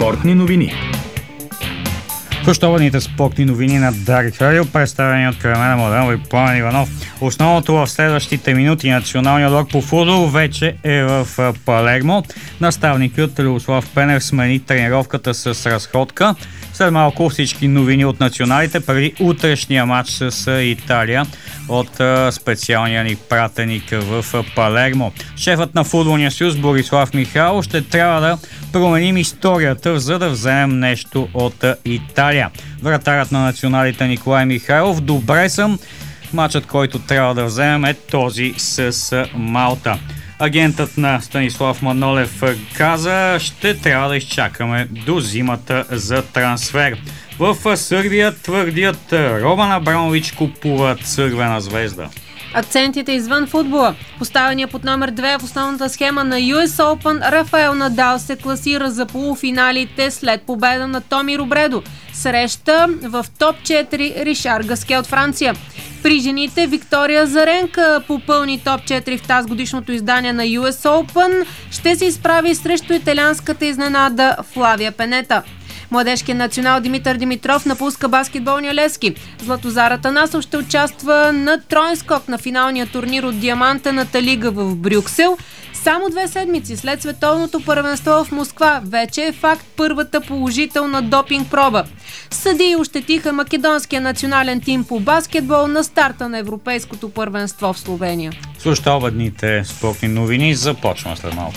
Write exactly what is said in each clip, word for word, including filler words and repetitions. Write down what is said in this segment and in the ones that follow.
Спортни новини. Къщованите спортни новини на Дарик Радио, представени от Кремена Младенова и Пламен Иванов. Основното в следващите минути националния отбор по футбол вече е в Палермо. Наставникът Любослав Пенев смени тренировката с разходка. След малко всички новини от националите преди утрешния матч с Италия от специалния ни пратеник в Палермо. Шефът на футболния съюз Борислав Михайлов: ще трябва да променим историята, за да вземем нещо от Италия. Вратарят на националите Николай Михайлов: добре съм, матчът, който трябва да вземем, е този с Малта. Агентът на Станислав Манолев каза: ще трябва да изчакаме до зимата за трансфер. В Сърбия твърдят, Роман Абрамович купува Цървена звезда. Акцентите извън футбола. Поставения под номер две в основната схема на Ю Ес Open, Рафаел Надал се класира за полуфиналите след победа на Томи Робредо. Среща в топ четири Ришар Гаске от Франция. При жените Виктория Заренка попълни топ четири в тази годишното издание на Ю Ес Open. Ще се изправи срещу италианската изненада Флавия Пенета. Младежкият национал Димитър Димитров напуска баскетболния Левски. Златозар Атанасов ще участва на троен скок на финалния турнир от Диамантената лига в Брюксел. Само две седмици след световното първенство в Москва вече е факт първата положителна допинг проба. Съдии ощетиха македонския национален тим по баскетбол на старта на европейското първенство в Словения. Слушайте обедните спортни новини, започваме след малко.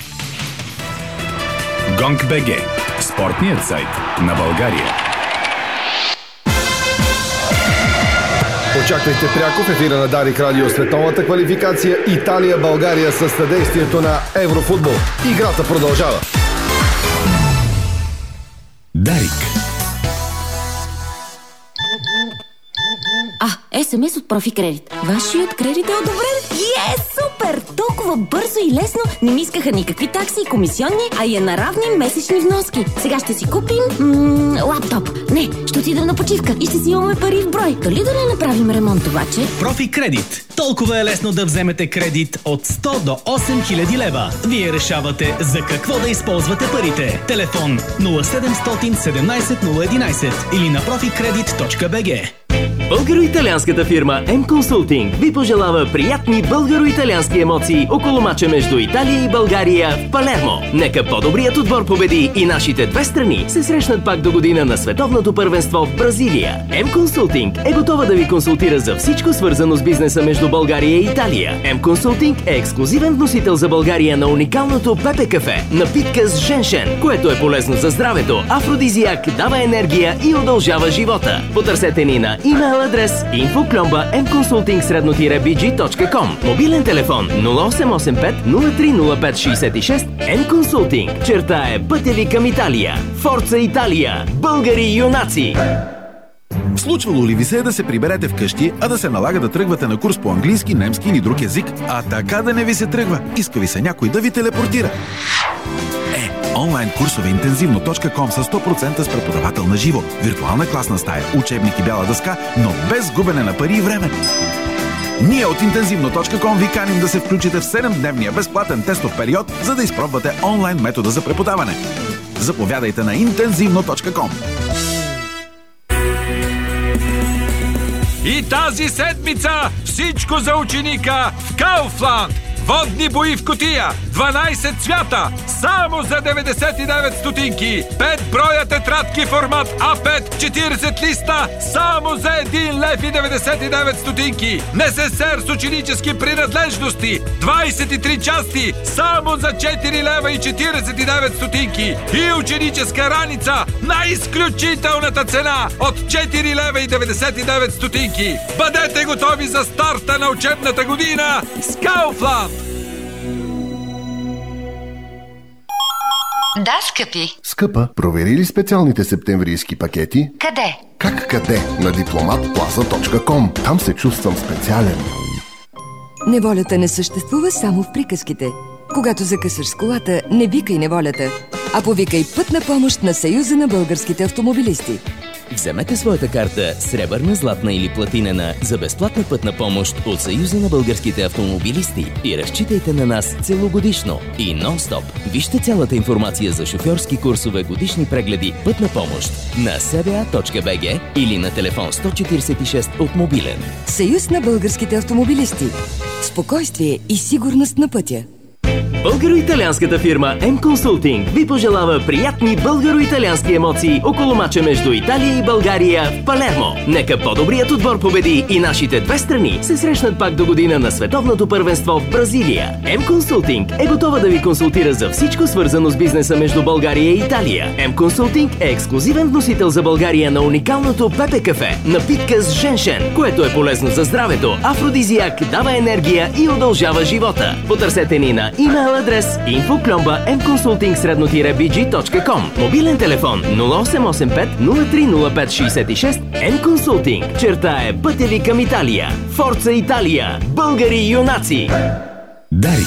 Гонг БГ, спортният сайт на България. Очаквайте пряко в ефира на Дарик Радио световната квалификация Италия-България със съдействието на Еврофутбол. Играта продължава. Дарик. А, ес ем ес от Профи Кредит. Вашият кредит е одобрен. Е, супер! Толкова бързо и лесно. Не ми искаха никакви такси и комисионни, а и е на равни месечни вноски. Сега ще си купим м- лаптоп. Не, ще отидем на почивка и ще си имаме пари в брой. Дали да не направим ремонт обаче? Профи Кредит. Толкова е лесно да вземете кредит от сто до осем хиляди лева. Вие решавате за какво да използвате парите. Телефон нула седем седемнайсет нула единайсет или на профи кредит точка би джи. Българо-италианската фирма М Consulting ви пожелава приятни българо-италиански емоции около мача между Италия и България в Палермо. Нека по-добрият отбор победи и нашите две страни се срещнат пак до година на световното първенство в Бразилия. М Consulting е готова да ви консултира за всичко свързано с бизнеса между България и Италия. М Consulting е ексклузивен вносител за България на уникалното Пепе кафе, напитка с женшен, което е полезно за здравето, афродизиак, дава енергия и удължава живота. Потърсете ни на имейл адрес инфо кломба ем консултинг средно би джи точка ком, мобилен телефон нула осем осем пет нула три нула пет шейсет и шест. М Consulting чертае пътя ви към Италия. Форца Италия! Българи юнаци! Случвало ли ви се е да се приберете вкъщи, а да се налага да тръгвате на курс по английски, немски или друг език, а така да не ви се тръгва? Иска ви се някой да ви телепортира. Е, онлайн курсове интензивно точка ком с сто процента с преподавател на живо, виртуална класна стая, учебник и бяла дъска, но без губене на пари и време. Ние от интензивно точка ком ви каним да се включите в седемдневния безплатен тестов период, за да изпробвате онлайн метода за преподаване. Заповядайте на интензивно точка ком. И тази седмица всичко за ученика в Kaufland. Водни бои в кутия, дванайсет цвята, само за деветдесет и девет стотинки. пет броя тетрадки формат А пет, четирийсет листа, само за един лев и деветдесет и девет стотинки. Несесер с ученически принадлежности, двайсет и три части, само за четири лева и четирийсет и девет стотинки. И ученическа раница на изключителната цена от четири лева и деветдесет и девет стотинки. Бъдете готови за старта на учебната година с Kaufland! Да, скъпи. Скъпа, провери ли специалните септемврийски пакети? Къде? Как къде? На дипломат плаза точка ком. Там се чувствам специален. Неволята не съществува само в приказките. Когато закъсаш с колата, не викай неволята, а повикай пътна помощ на Съюза на българските автомобилисти. Вземете своята карта сребърна, златна или платинена за безплатна пътна помощ от Съюза на българските автомобилисти и разчитайте на нас целогодишно и нон-стоп. Вижте цялата информация за шофьорски курсове, годишни прегледи, пътна помощ на ес би а точка би джи или на телефон сто четиридесет и шест от мобилен. Съюз на българските автомобилисти. Спокойствие и сигурност на пътя. Българо-италианската фирма М Consulting ви пожелава приятни българо-италиански емоции около мача между Италия и България в Палермо. Нека по-добрият отбор победи и нашите две страни се срещнат пак до година на световното първенство в Бразилия. М Consulting е готова да ви консултира за всичко свързано с бизнеса между България и Италия. М Consulting е ексклузивен вносител за България на уникалното Пепе кафе, напитка с женшен, което е полезно за здравето, афродизиак, дава енергия и удължава живота. Потърсете ни на имейл адрес info кломба ем консултинг средно би джи точка ком. Мобилен телефон нула осем осем пет нула три нула пет шестдесет и шест. М Consulting. Черта е пътя ви към Италия. Форца Италия! Българи юнаци! Дарик.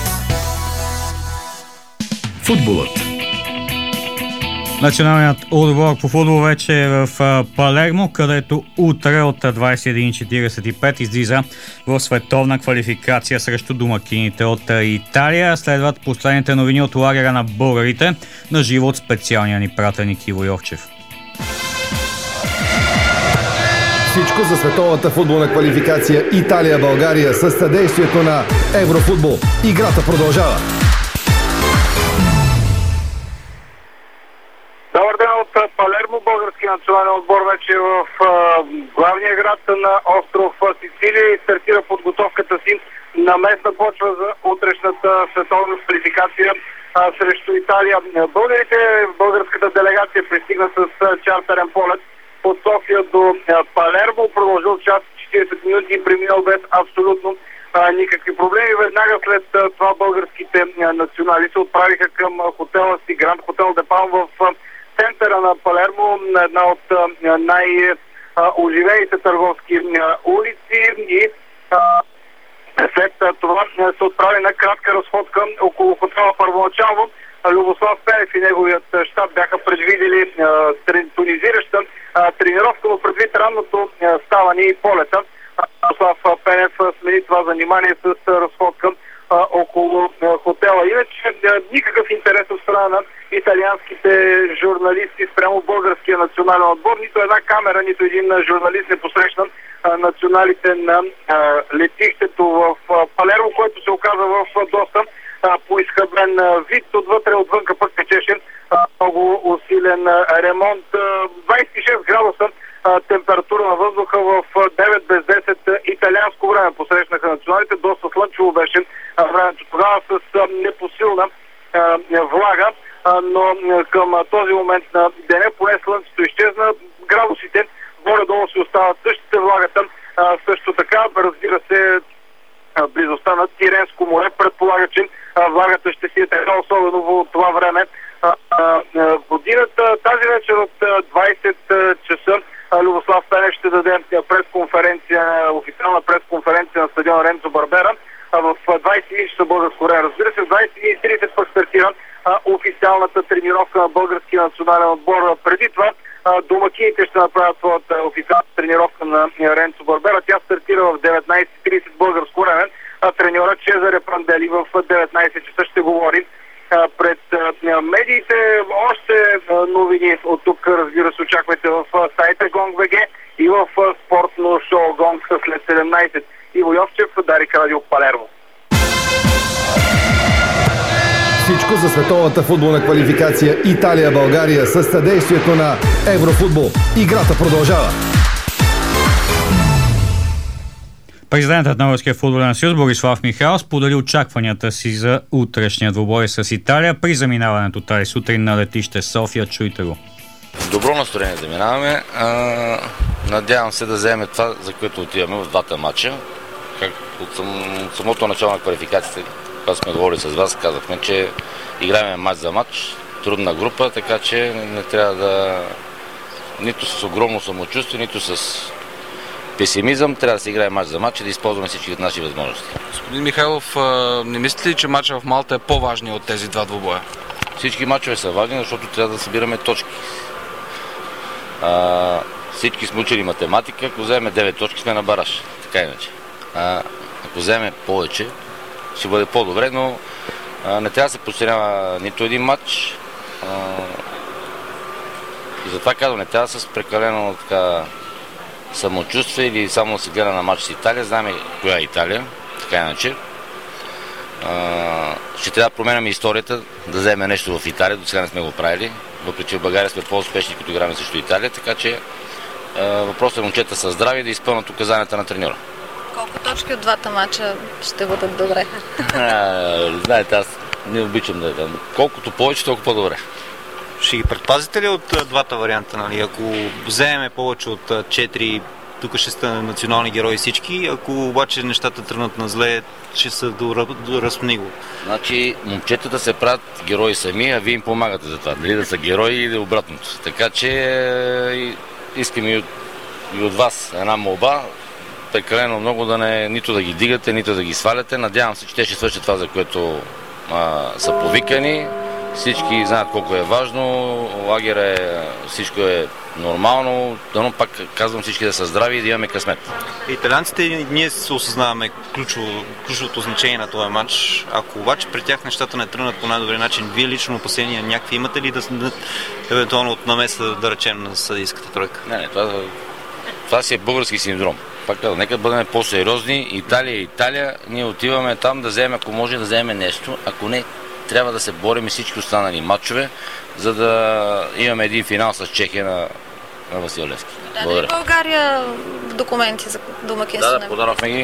Футболът. Националният отбор по футбол вече е в Палермо, където утре от двадесет и един четиридесет и пет излиза в световна квалификация срещу домакините от Италия. Следват последните новини от лагера на българите, на живо от специалния ни пратеник Иво Йовчев. Всичко за световната футболна квалификация Италия-България със съдействието на Еврофутбол. Играта продължава. Добър ден от Палермо. Български национален отбор вече в а, главния град на остров Сицилия и стартира подготовката си на местна почва за утрешната световна квалификация а, срещу Италия. Българите, българската делегация пристигна с а, чартерен полет от София до а, Палермо. Продължил час четиридесет минути и преминал без абсолютно а, никакви проблеми. Веднага след а, това българските а, национали се отправиха към а, хотела си Гранд Хотел де Палм в а, центъра на Палермо, на една от най-оживените търговски улици и а, след това се отправи на кратка разходка около хотела. Първоначално Любослав Пенев и неговият щаб бяха предвидели тонизираща тренировка, но предвид ранното ставане и полета, Любослав Пенев смени това занимание с разходка около хотела. Иначе никакъв интерес от страна на италианските журналисти спрямо българския национален отбор. Нито една камера, нито един журналист не посрещна националите на летището в Палермо, което се оказа в доста поизхъбен вид. Отвътре, отвънка пък течеше много усилен ремонт. двадесет и шест градуса температура на въздуха в девет без десет италианско време посрещнаха националите. Доста слънчево беше времето тогава с непосилна влага, но към този момент на деня поне слънцето изчезна. Градусите горе-долу си остават същите, влагата също така. Разбира се, близостта на Тиренско море предполага, че влагата ще си е така, особено в това време годината. Тази вечер от двадесет часа Любослав Пенев ще даде пресконференция, официална пресконференция на стадион Ренцо Барбера. В двадесет и един часа българско време. Разбира се, в двадесет и един и тридесет пък стартира официалната тренировка на българския национален отбор. Преди това домакините ще направят своята официална тренировка на Ренцо Барбера. Тя стартира в деветнадесет и тридесет българско време. Треньорът Чезаре Прандели в деветнадесет часа ще говори пред медиите. Още новини от тук, разбира се, очаквайте в сайта Гонг БГ и в спортно шоу Гонг след седемнадесет. Иво Йовчев, Дарик Радио, Палермо. Всичко за световната футболна квалификация Италия-България със съдействието на Еврофутбол. Играта продължава. Президентът на Българския футболен съюз Борислав Михайлов сподели очакванията си за утрешния двубой с Италия при заминаването тази сутрин на летище София. Чуйте го. Добро настроение заминаваме. А, надявам се да вземем това, за което отиваме в двата матча. Как от, сам, от самото начало на квалификацията, когато сме говорили с вас, казахме, че играем матч за матч, трудна група, така че не трябва да нито с огромно самочувствие, нито с песимизъм, трябва да се играе матч за матч и да използваме всички наши възможности. Господин Михайлов, не мислите ли, че матча в Малта е по-важният от тези два двубоя? Всички матчове са важни, защото трябва да събираме точки. А, всички сме учили математика, ако вземе девет точки сме на бараж, така иначе. А, ако вземе повече, ще бъде по-добре, но а, не трябва да се подценява нито един матч. А, и затова казвам, не трябва да с прекалено така самочувствие или само да се гледа на матч с Италия. Знаем коя е Италия, така иначе. А, ще трябва да променяме историята, да вземе нещо в Италия, до сега не сме го правили, въпреки че в България сме по-успешни, като играме срещу Италия, така че а, въпросът е момчета са здрави и да изпълнят указанията на треньора. Колко точки от двата мача ще бъдат добре? А, знаете, аз не обичам да дам. Колкото повече, толкова по-добре. Ще ги предпазите ли от двата варианта? Нали? Ако вземем повече от четири, тук ще сте национални герои всички, ако обаче нещата тръгнат на зле, ще са до разпниго. Значи, момчетата се правят герои сами, а вие им помагате за това. Дали да са герои или обратното. Така че искам и от, и от вас една молба, прекалено много да не нито да ги дигате, нито да ги сваляте. Надявам се, че те ще свършат това, за което а, са повикани. Всички знаят колко е важно, лагера е, всичко е нормално, дано пак казвам всички да са здрави и да имаме късмет. Италианците, ние се осъзнаваме ключово, ключовото значение на този матч. Ако обаче при тях нещата не тръгнат по най-добрия начин, вие лично опасения някакви имате ли да, да евентуално от намеса, да речем, на съдийската тройка? Не, не, това, това си е български синдром. Пак казвам, нека бъдем по-сериозни. Италия е Италия, ние отиваме там да вземем, ако може да вземем нещо, ако не, трябва да се борим всички останали матчове, за да имаме един финал с Чехия на, на Васил Левски. Даде ли България документи за домакинство? Да, да, подарахме ги.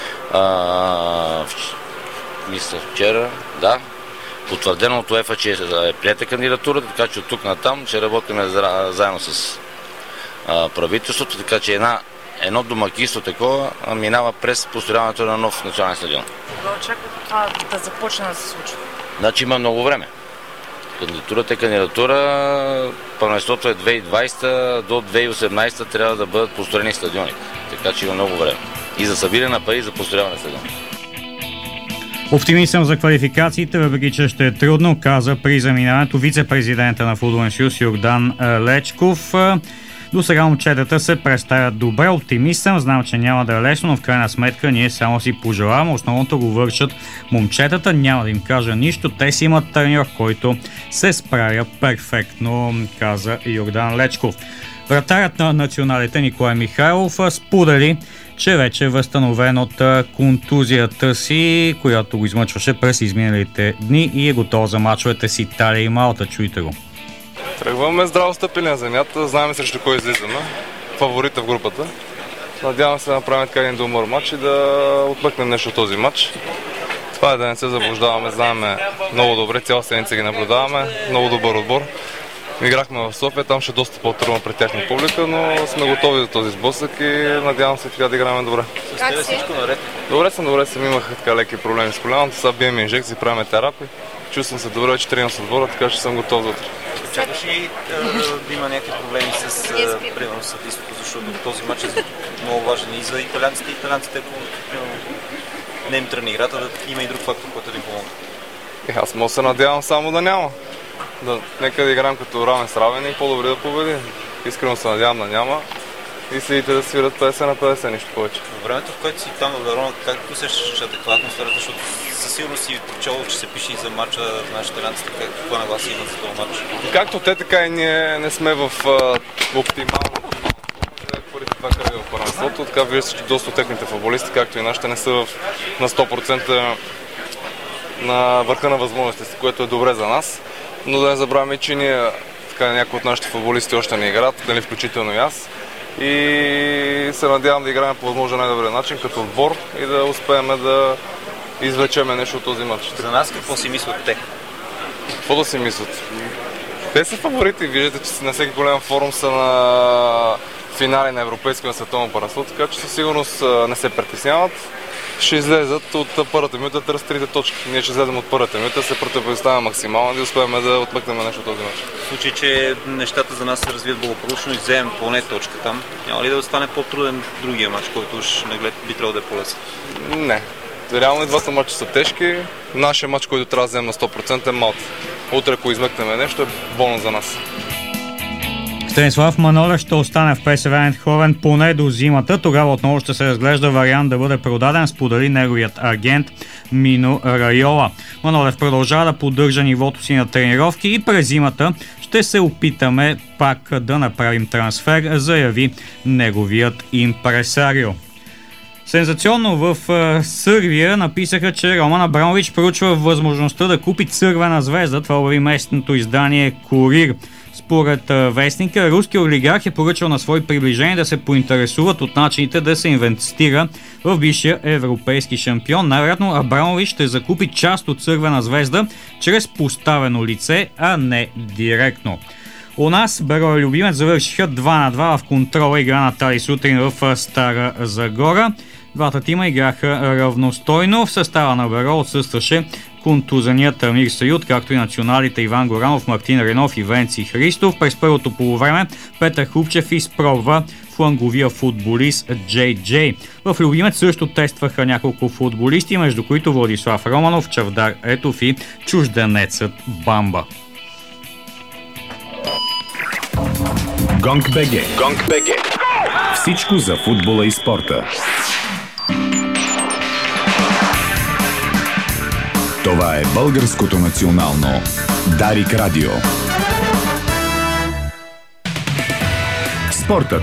А, мисля вчера, да. Потвърдено от УЕФА, че е приета кандидатурата, така че от тук натам ще работим заедно с а, правителството, така че една едно домакинство такова минава през построяването на нов национален стадион. Кога очаквате това да започне да се случва? Значи има много време. Кандидатурата е кандидатура, първенството е две хиляди и двадесета, до две хиляди и осемнадесета трябва да бъдат построени стадиони. Така че има много време. И за събиране на пари, и за построяване на стадиони. Оптимизъм за квалификациите, въпреки че ще е трудно, каза при заминаването вице-президента на Футболен съюз Йордан Лечков. До сега момчетата се представят добре, оптимист съм, знам, че няма да е лесно, но в крайна сметка ние само си пожелаваме, основното го вършат момчетата, няма да им кажа нищо, те си имат треньор, който се справя перфектно, каза Йордан Лечков. Вратарят на националите Николай Михайлов сподели, че вече е възстановен от контузията си, която го измъчваше през изминалите дни и е готов за мачовете с Италия и Малта. Чуйте го. Тръгваме здраво стъпили на земята, знаем срещу кой излизаме, фаворита в групата. Надявам се да направим така един добър матч и да отмъкнем нещо от този матч. Това е да не се заблуждаваме, знаем много добре, цяла седмица ги наблюдаваме, много добър отбор. Играхме в София, там ще е доста по-трудно пред тяхна публика, но сме готови за този сблъсък и надявам се така да играем добре. Как си? Добре съм, добре съм, имах така леки проблеми с коляното, сега бием инжекции, правим терапии. Чувствам се добре, че тренирам с отбора, така че съм готов за утре. Очакваш ли да има някакви проблеми с примерно съдийството, защото този матч е много важен и за италианците и италианците, ако не им тръгне играта, да има и друг фактор, който да им помогне. Аз мога се надявам само да няма. Да, нека да играем като равен с равен и по-добре да победим. Искрено се надявам да няма и следите да свират петдесет на петдесет, нищо повече. Във времето, в което си там в Верона, как усещаш нещата, каква атмосферата, защото със сигурност си прочел, че се пише и за матча на нашите италианците, каква нагласа имат за този матч? Както те, така и ние не сме в оптимално първите два кръга в първенството. Така вижда, че доста от техните футболисти, както и нашите, не са в, на сто процента на върха на възможностите, което е добре за нас. Но да не забравяме, че ние, така, някои от нашите футболисти още не играят, нали, включително и аз. И се надявам да играем по възможно най-добрия начин, като отбор и да успеем да извлечем нещо от този матч. За нас какво си мислят те? Какво да си мислят? Те са фаворити. Виждате, че на всеки голям форум са на финали на европейско и на световно първенство, така че със сигурност не се притесняват. Ще излезат от първата минута, търс трите точки. Ние ще излезем от първата минута, се противопоставяме максимално и успеем да отмъкнем нещо от този матч. В случай, че нещата за нас се развият благополучно и вземем поне точка там, няма ли да стане по-труден другия матч, който уж наглед би трябвало да е по-лесен? Не. Реално и двата матча са тежки. Нашия матч, който трябва да вземем на сто процента е Малта. Утре, ако измъкнем нещо, е болно за нас. Станислав Манолев ще остане в ПСВ Айндховен поне до зимата. Тогава отново ще се разглежда вариант да бъде продаден, сподели неговият агент Мино Райола. Манолев продължава да поддържа нивото си на тренировки и през зимата ще се опитаме пак да направим трансфер, заяви неговият импресарио. Сензационно в Сърбия написаха, че Роман Абрамович проучва възможността да купи Цървена звезда. Това обяви местното издание Курир. Според вестника, руски олигарх е поръчал на свои приближени да се поинтересуват от начините да се инвестира в бившия европейски шампион. Най-вероятно Абрамович ще закупи част от Цървена звезда чрез поставено лице, а не директно. У нас Берой Любимец завършиха два на два в контрола игра на тази сутрин в Стара Загора. Двата тима играха равностойно. В състава на Беро отсъстваше контузеният Амир Саюд, както и националите Иван Горанов, Мартин Ренов и Венци Христов. През първото полувреме Петър Хупчев изпробва фланговия футболист Джей Джей. В Любимец също тестваха няколко футболисти, между които Владислав Романов, Чавдар Етов и чужденецът Бамба. Гонг БГ. Гонг БГ. Всичко за футбола и спорта. Това е Българското национално Дарик Радио. Спортът.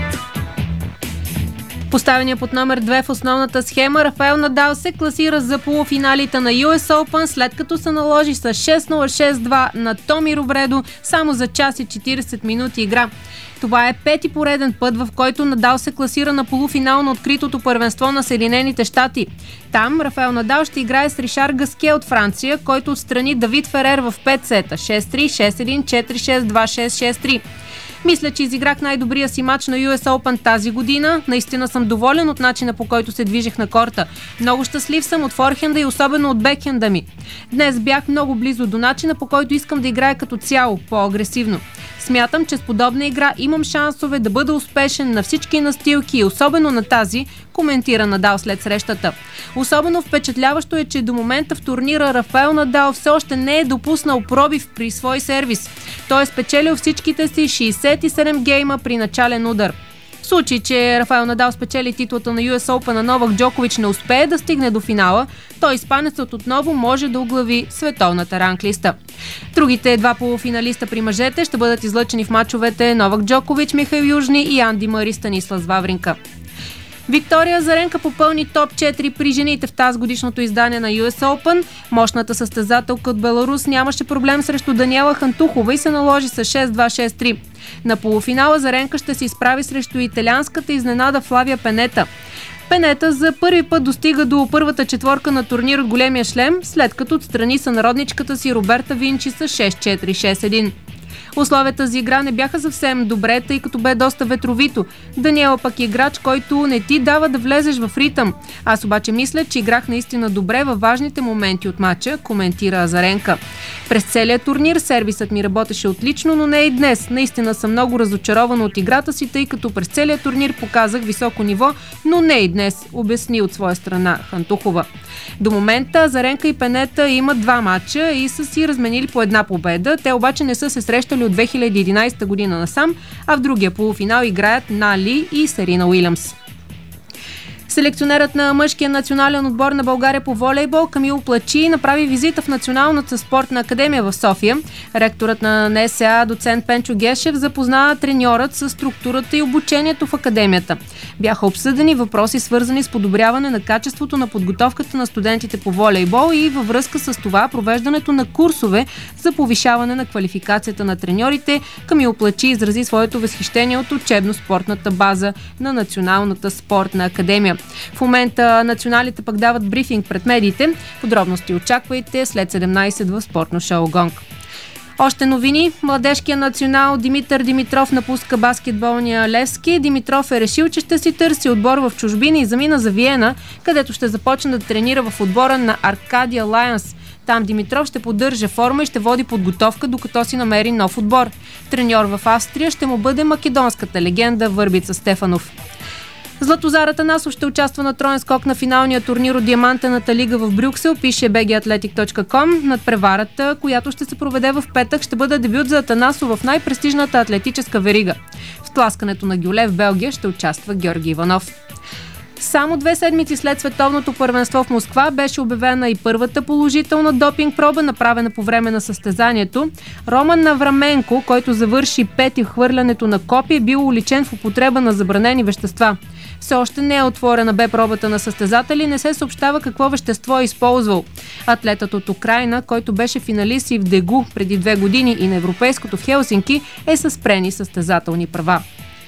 Поставения под номер две в основната схема, Рафаел Надал се класира за полуфиналите на Ю Ес Open, след като се наложи с шест нула шест два на Томи Робредо само за час и четирийсет минути игра. Това е пети пореден път, в който Надал се класира на полуфинал на откритото първенство на Съединените щати. Там Рафаел Надал ще играе с Ришар Гаске от Франция, който отстрани Давид Ферер в пет сета – шест три, шест един, четири шест, два шест, шест три. Мисля, че изиграх най-добрия си матч на Ю Ес Open тази година. Наистина съм доволен от начина, по който се движих на корта. Много щастлив съм от форхенда и особено от бекхенда ми. Днес бях много близо до начина, по който искам да играя като цяло, по-агресивно. Смятам, че с подобна игра имам шансове да бъда успешен на всички настилки и особено на тази, коментира Надал след срещата. Особено впечатляващо е, че до момента в турнира Рафаел Надал все още не е допуснал пробив при свой сервис. Той е спечелил всичките си шейсет и седем гейма при начален удар. В случай, че Рафаел Надал спечели титлата на Ю Ес Open, на Новак Джокович не успее да стигне до финала, той испанецът отново може да оглави световната ранглиста. Другите два полуфиналиста при мъжете ще бъдат излъчени в мачовете Новак Джокович, Михаил Южни и Анди Мари, Станислав Вавринка. Виктория Азаренка попълни топ четири при жените в тази годишното издание на Ю Ес Open. Мощната състезателка от Беларус нямаше проблем срещу Даниела Хантухова и се наложи с шест два, шест три. На полуфинала Азаренка ще се изправи срещу италианската изненада Флавия Пенета. Пенета за първи път достига до първата четворка на турнир от големия шлем, след като отстрани сънародничката си Роберта Винчи с шест четири, шест един. Условията за игра не бяха съвсем добре, тъй като бе доста ветровито. Даниела пък е играч, който не ти дава да влезеш в ритъм. Аз обаче мисля, че играх наистина добре във важните моменти от матча, коментира Азаренка. През целия турнир сервисът ми работеше отлично, но не и днес. Наистина съм много разочарована от играта си, тъй като през целия турнир показах високо ниво, но не и днес, обясни от своя страна Хантухова. До момента Азаренка и Пенета имат два матча и са си разменили по една победа. Те обаче не са се срещали от две хиляди и единадесета година насам, а в другия полуфинал играят Нали и Серина Уилямс. Селекционерът на мъжкия национален отбор на България по волейбол Камил Плачи направи визита в Националната спортна академия в София. Ректорът на Н С А, доцент Пенчо Гешев, запозна треньорът с структурата и обучението в академията. Бяха обсъдени въпроси, свързани с подобряване на качеството на подготовката на студентите по волейбол и във връзка с това провеждането на курсове за повишаване на квалификацията на треньорите. Камил Плачи изрази своето възхищение от учебно-спортната база на Националната спортна академия. В момента националите пък дават брифинг пред медиите. Подробности очаквайте след седемнадесет в спортно шоу Гонг. Още новини. Младежкият национал Димитър Димитров напуска баскетболния Левски. Димитров е решил, че ще си търси отбор в чужбина и замина за Виена, където ще започне да тренира в отбора на Аркадия Лайонс. Там Димитров ще поддържа форма и ще води подготовка, докато си намери нов отбор. Треньор в Австрия ще му бъде македонската легенда Върбица Стефанов. Златозар Атанасов ще участва на троен скок на финалния турнир от Диамантената лига в Брюксел, пише би джи атлетик точка ком. Над преварата, която ще се проведе в петък, ще бъде дебют за Атанасов в най-престижната атлетическа верига. В тласкането на гюле в Белгия ще участва Георги Иванов. Само две седмици след световното първенство в Москва беше обявена и първата положителна допинг проба, направена по време на състезанието. Роман Навраменко, който завърши пети в хвърлянето на копи, е бил уличен в употреба на забранени вещества. Все още не е отворена бе пробата на състезатели, не се съобщава какво вещество е използвал. Атлетът от Украйна, който беше финалист и в Дегу преди две години и на Европейското в Хелсинки, е със спрени състезателни права.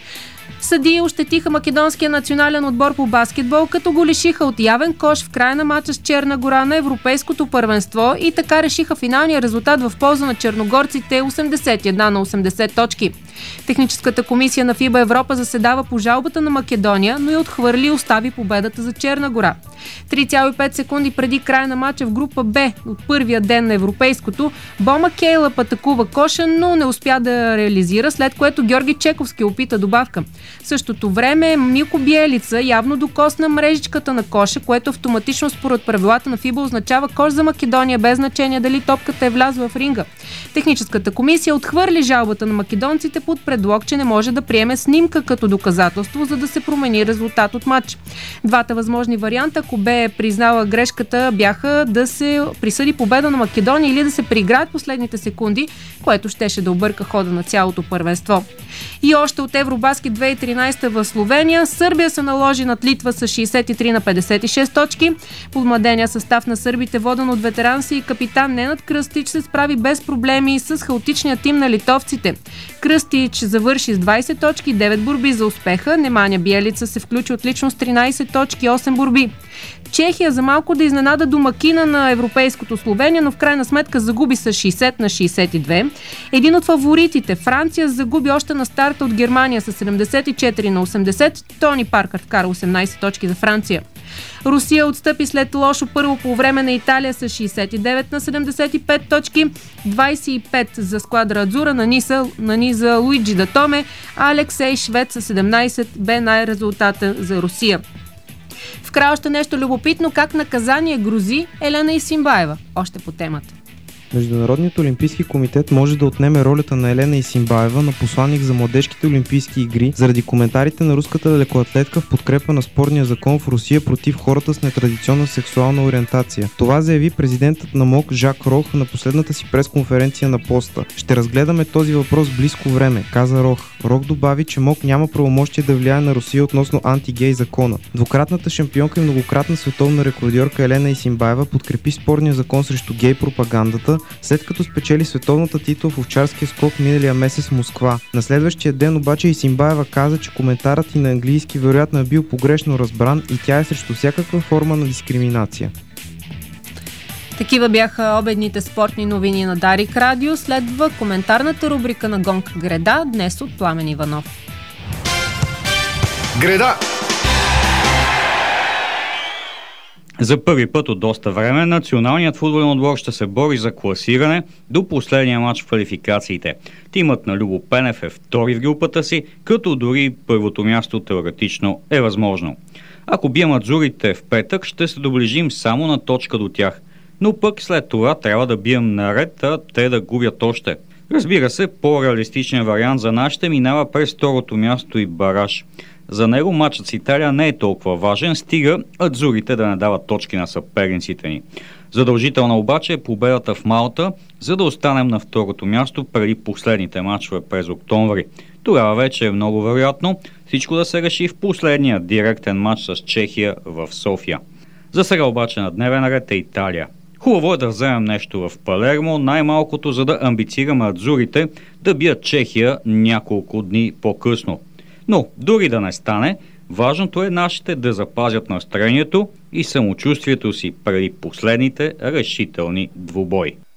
Съдии ощетиха македонския национален отбор по баскетбол, като го лишиха от явен кош в края на мача с Черна гора на Европейското първенство и така решиха финалния резултат в полза на черногорците осемдесет и една на осемдесет точки. Техническата комисия на ФИБА Европа заседава по жалбата на Македония, но и отхвърли и остави победата за Черна гора. три цяло и пет секунди преди края на мача в група Б от първия ден на Европейското, Бома Кейлъп атакува коша, но не успя да реализира, след което Георги Чековски опита добавка. В същото време Милко Биелица явно докосна мрежичката на коша, което автоматично според правилата на ФИБА означава кош за Македония, без значение дали топката е влязла в ринга. Техническата комисия отхвърли жалбата на македонците под предлог, че не може да приеме снимка като доказателство, за да се промени резултат от матч. Двата възможни варианта, ако бе признала грешката, бяха да се присъди победа на Македония или да се прииграят последните секунди, което щеше да обърка хода на цялото първенство. И още от Евробаскет две хиляди и тринадесета в Словения, Сърбия се наложи над Литва с шейсет и три на петдесет и шест точки. Под младения състав на сърбите, воден от ветеран си и капитан Ненад Кръстич, се справи без проблеми с хаотичния тим на литовците. Кръстич завърши с двадесет точки, девет борби за успеха. Неманя Биелица се включи отлично с тринадесет точки, осем борби. Чехия за малко да изненада домакина на европейското Словения, но в крайна сметка загуби с шейсет на шейсет и две. Един от фаворитите, Франция, загуби още на старта от Германия с седемдесет и четири на осемдесет. Тони Паркър вкара осемнадесет точки за Франция. Русия отстъпи след лошо първо по време на Италия с шейсет и девет на седемдесет и пет точки, двадесет и пет за Сквадра Адзура на Ниса, на Низа Луиджи Датоме, а Алексей Швед с седемнадесет бе най-резултата за Русия. В края още нещо любопитно, как наказание грози Елена Исимбаева. Още по темата. Международният олимпийски комитет може да отнеме ролята на Елена Исимбаева на посланник за младежките олимпийски игри заради коментарите на руската лекоатлетка в подкрепа на спорния закон в Русия против хората с нетрадиционна сексуална ориентация. Това заяви президентът на МОК Жак Рох на последната си пресконференция на поста. Ще разгледаме този въпрос в близко време, каза Рох. Рох добави, че МОК няма правомощие да влияе на Русия относно антигей закона. Двукратната шампионка и многократна световна рекордьорка Елена Исимбаева подкрепи спорния закон срещу гей пропагандата, след като спечели световната титла в овчарския скок миналия месец в Москва. На следващия ден обаче Исимбаева каза, че коментарът и на английски вероятно е бил погрешно разбран и тя е срещу всякаква форма на дискриминация. Такива бяха обедните спортни новини на Дарик Радио. Следва коментарната рубрика на Гонка Греда, днес от Пламен Иванов. Греда! За първи път от доста време националният футболен отбор ще се бори за класиране до последния матч в квалификациите. Тимът на Любо Пенев е втори в групата си, като дори първото място теоретично е възможно. Ако бием Адзурите в петък, ще се доближим само на точка до тях. Но пък след това трябва да бием наред, а те да губят още. Разбира се, по-реалистичен вариант за нашите минава през второто място и бараж. За него матчът с Италия не е толкова важен, стига Адзурите да не дават точки на съперниците ни. Задължителна обаче е победата в Малта, за да останем на второто място преди последните матчове през октомври. Тогава вече е много вероятно всичко да се реши в последния директен матч с Чехия в София. За сега обаче на дневен ред е Италия. Хубаво е да вземем нещо в Палермо, най-малкото за да амбицираме Адзурите да бият Чехия няколко дни по-късно. Но дори да не стане, важното е нашите да запазят настроението и самочувствието си преди последните решителни двубои.